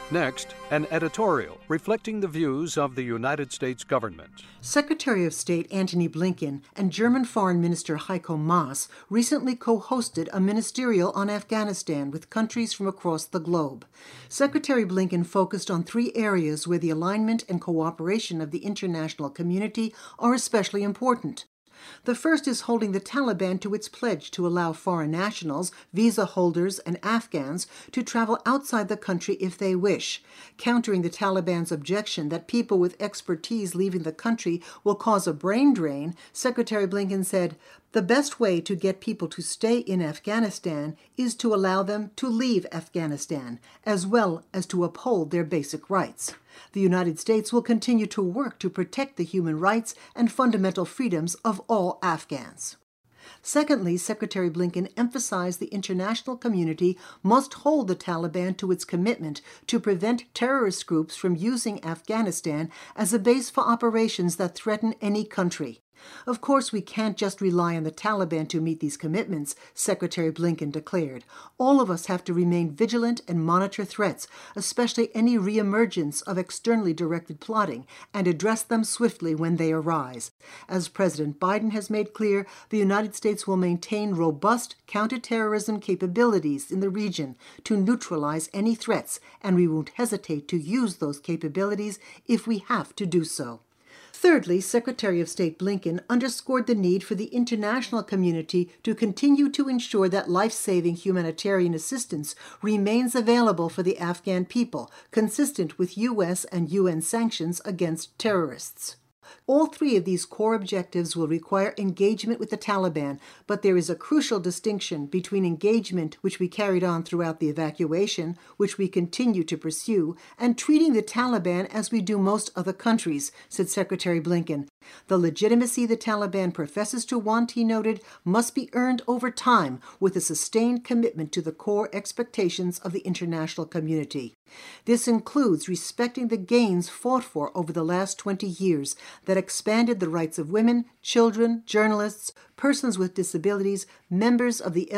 Next, an editorial reflecting the views of the United States government. Secretary of State Antony Blinken and German Foreign Minister Heiko Maas recently co-hosted a ministerial on Afghanistan with countries from across the globe. Secretary Blinken focused on 3 areas where the alignment and cooperation of the international community are especially important. The first is holding the Taliban to its pledge to allow foreign nationals, visa holders, and Afghans to travel outside the country if they wish. Countering the Taliban's objection that people with expertise leaving the country will cause a brain drain, Secretary Blinken said, "The best way to get people to stay in Afghanistan is to allow them to leave Afghanistan, as well as to uphold their basic rights. The United States will continue to work to protect the human rights and fundamental freedoms of all Afghans." Secondly, Secretary Blinken emphasized the international community must hold the Taliban to its commitment to prevent terrorist groups from using Afghanistan as a base for operations that threaten any country. Of course, we can't just rely on the Taliban to meet these commitments, Secretary Blinken declared. All of us have to remain vigilant and monitor threats, especially any reemergence of externally directed plotting, and address them swiftly when they arise. As President Biden has made clear, the United States will maintain robust counterterrorism capabilities in the region to neutralize any threats, and we won't hesitate to use those capabilities if we have to do so. Thirdly, Secretary of State Blinken underscored the need for the international community to continue to ensure that life-saving humanitarian assistance remains available for the Afghan people, consistent with U.S. and UN sanctions against terrorists. All 3 of these core objectives will require engagement with the Taliban, but there is a crucial distinction between engagement, which we carried on throughout the evacuation, which we continue to pursue, and treating the Taliban as we do most other countries, said Secretary Blinken. The legitimacy the Taliban professes to want, he noted, must be earned over time with a sustained commitment to the core expectations of the international community. This includes respecting the gains fought for over the last 20 years that expanded the rights of women, children, journalists, persons with disabilities, members of the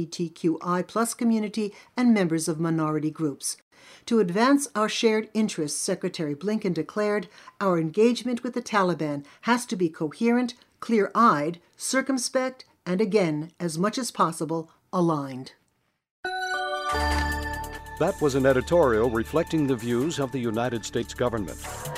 LGBTQI+ community, and members of minority groups. To advance our shared interests, Secretary Blinken declared, our engagement with the Taliban has to be coherent, clear-eyed, circumspect, and again, as much as possible, aligned. That was an editorial reflecting the views of the United States government.